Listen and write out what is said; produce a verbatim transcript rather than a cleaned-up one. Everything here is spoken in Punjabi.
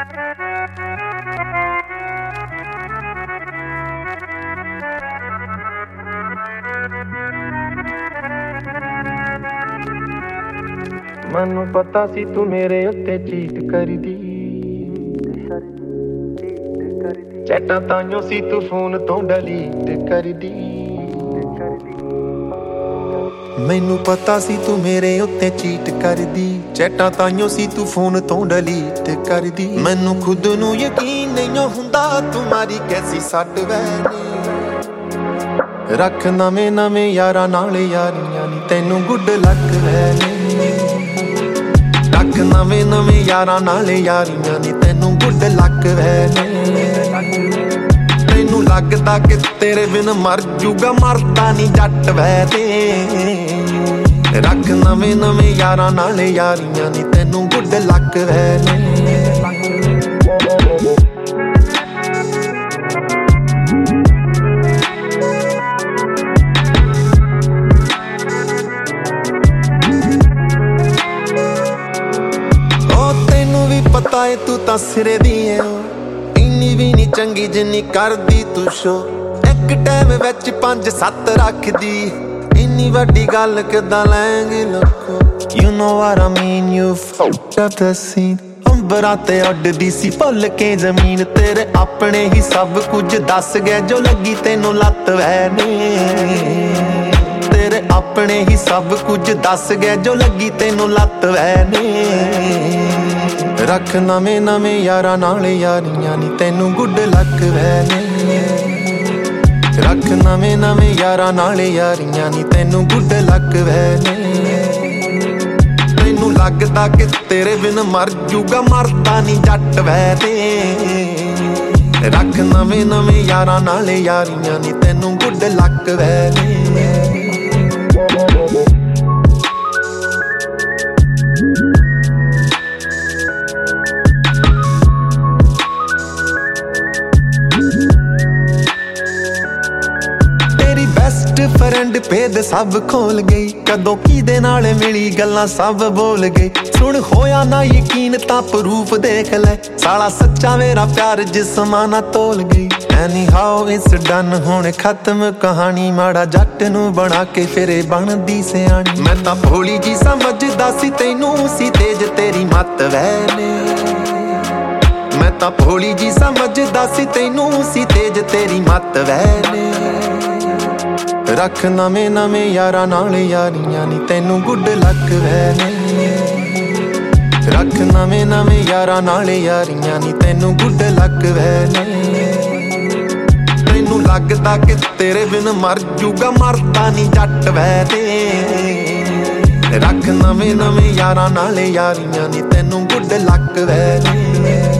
ਮੈਨੂੰ ਪਤਾ ਸੀ ਤੂੰ ਮੇਰੇ ਉੱਤੇ ਚੀਟ ਕਰਦੀ, ਚੈਟਾਂ ਤਾਈਓ ਸੀ ਤੂੰ ਫੋਨ ਤੋਂ ਡਿਲੀਟ ਕਰਦੀ। ਮੈਨੂੰ ਪਤਾ ਸੀ ਤੂੰ ਮੇਰੇ ਉੱਤੇ ਚੀਟ ਕਰਦੀ, ਚੈਟਾਂ ਤਾਈਓ ਸੀ ਤੂੰ ਫੋਨ ਤੋਂ ਡਿਲੀਟ ਕਰਦੀ। ਮੈਨੂੰ ਖੁਦ ਨੂੰ ਯਕੀਨ ਨਹੀਂ ਹੁੰਦਾ ਤੂੰ ਮਾਰੀ ਕੈਸੀ ਸੱਟ ਵੈਨੀ। ਰੱਖ ਨਵੇਂ ਨਵੇਂ ਯਾਰਾਂ ਨਾਲ ਯਾਰੀਆਂ ਨੀ ਤੈਨੂੰ ਗੁੱਡ ਲੱਕ ਵੈਨੀ। ਰੱਖ ਨਵੇਂ ਨਵੇਂ ਯਾਰਾਂ ਨਾਲ ਯਾਰੀਆਂ ਨੀ ਤੈਨੂੰ ਗੁੱਡ ਲੱਕ ਵੈਨੀ। ਤੈਨੂੰ ਲੱਗਦਾ ਕਿ ਤੇਰੇ ਬਿਨ ਮਰ ਜੂਗਾ, ਮਰਦਾ ਨੀ ਜੱਟ ਵੈ ਤੇ। ਰੱਖ ਨਵੇਂ ਨਵੇਂ ਯਾਰਾਂ ਨਾਲ ਯਾਰੀਆਂ ਨੀ ਤੈਨੂੰ ਗੁੱਡ ਲੱਕ ਵੈਨੀ। ਪਤਾ ਏ ਤੂੰ ਤਾਂ ਸਿਰੇ ਦੀ ਏ, ਇੰਨੀ ਵੀ ਨੀ ਚੰਗੀ ਜਿੰਨੀ ਕਰਦੀ ਤੂੰ ਸ਼ੋ। ਇੱਕ ਟਾਈਮ ਵਿੱਚ ਪੰਜ ਸੱਤ ਰੱਖਦੀ, ਇੰਨੀ ਵੱਡੀ ਗੱਲ ਕਿੱਦਾਂ ਲੈਂਗੀ ਲੋਕੋ। You know what I mean, you fucked up the scene। ਅੰਬਰਾਂ ਤੇ ਉੱਡਦੀ ਸੀ ਭੁੱਲ ਕੇ ਜ਼ਮੀਨ, ਤੇਰੇ ਆਪਣੇ ਹੀ ਸਭ ਕੁਝ ਦੱਸ ਗਏ ਜੋ ਲੱਗੀ ਤੈਨੂੰ ਲੱਤ ਵੈ ਨੇ। ਤੇਰੇ ਆਪਣੇ ਹੀ ਸਭ ਕੁਝ ਦੱਸ ਗਏ ਜੋ ਲੱਗੀ ਤੈਨੂੰ ਲੱਤ ਵੈ ਨੇ। ਰੱਖ ਨਵੇਂ ਨਵੇਂ ਯਾਰਾਂ ਨਾਲ ਯਾਰੀਆਂ ਨੀ ਤੈਨੂੰ ਗੁੱਡ ਲੱਕ ਵੈ ਨੇ। ਰੱਖ ਨਵੇਂ ਨਵੇਂ ਯਾਰਾਂ ਨਾਲ ਯਾਰੀਆਂ ਨੀ ਤੈਨੂੰ ਗੁੱਡ ਲੱਕ ਵੈ ਨੇ। ਤੈਨੂੰ ਲੱਗਦਾ ਕਿ ਤੇਰੇ ਬਿਨ ਮਰ ਜੂਗਾ, ਮਰਦਾ ਨੀ ਜੱਟ ਵੈ ਤੇ। ਰੱਖ ਨਵੇਂ ਨਵੇਂ ਯਾਰਾਂ ਨਾਲ ਯਾਰੀਆਂ ਨੀ ਤੈਨੂੰ ਗੁੱਡ ਲੱਕ ਵੈ ਨੇ। ਫਰੈਂਡ ਭੇਦ ਸਭ ਖੋਲ ਗਈ, ਕਦੋਂ ਕਿਹਦੇ ਨਾਲ ਮਿਲੀ ਗੱਲਾਂ ਸਭ ਬੋਲ ਗਈ। ਸੁਣ ਹੋਇਆ ਨਾ ਯਕੀਨ ਤਾਂ ਪ੍ਰੂਫ ਦੇਖ ਲੈ, ਸਾਲਾ ਸੱਚਾ ਮੇਰਾ ਪਿਆਰ ਜਿਸਮਾਂ ਨਾ ਤੋਲ ਗਈ। ਐਨੀ ਹਾਓ ਇਟਸ ਡਨ, ਹੁਣ ਖਤਮ ਕਹਾਣੀ। ਮਾੜਾ ਜੱਟ ਨੂੰ ਬਣਾ ਕੇ ਫਿਰੇ ਬਣਦੀ ਸਿਆਣੀ। ਮੈਂ ਤਾਂ ਭੋਲੀ ਜੀ ਸਮਝਦਾ ਸੀ ਤੈਨੂੰ ਸੀ ਤੇਜ ਤੇਰੀ ਮੱਤ ਵੈ ਨੇ। ਮੈਂ ਤਾਂ ਭੋਲੀ ਜੀ ਸਮਝਦਾ ਸੀ ਤੈਨੂੰ ਸੀ ਤੇਜ ਤੇਰੀ ਮੱਤ ਵੈ ਨੇ। ਰੱਖ ਨਵੇਂ ਨਵੇਂ ਯਾਰਾਂ ਨਾਲ ਯਾਰੀਆਂ ਨੀ ਤੈਨੂੰ ਗੁੱਡ ਲੱਕ ਵੈ ਨੇ। ਰੱਖ ਨਵੇਂ ਨਵੇਂ ਯਾਰਾਂ ਨਾਲ ਯਾਰੀਆਂ ਨੀ ਤੈਨੂੰ ਗੁੱਡ ਲੱਕ ਵੈ ਨੇ। ਤੈਨੂੰ ਲੱਗਦਾ ਕਿ ਤੇਰੇ ਬਿਨ ਮਰ ਜੂਗਾ, ਮਰਦਾ ਨੀ ਜੱਟ ਵੈ ਤੇ। ਰੱਖ ਨਵੇਂ ਨਵੇਂ ਯਾਰਾਂ ਨਾਲ ਯਾਰੀਆਂ ਨੀ ਤੈਨੂੰ ਗੁੱਡ ਲੱਕ ਵੈ ਨੇ।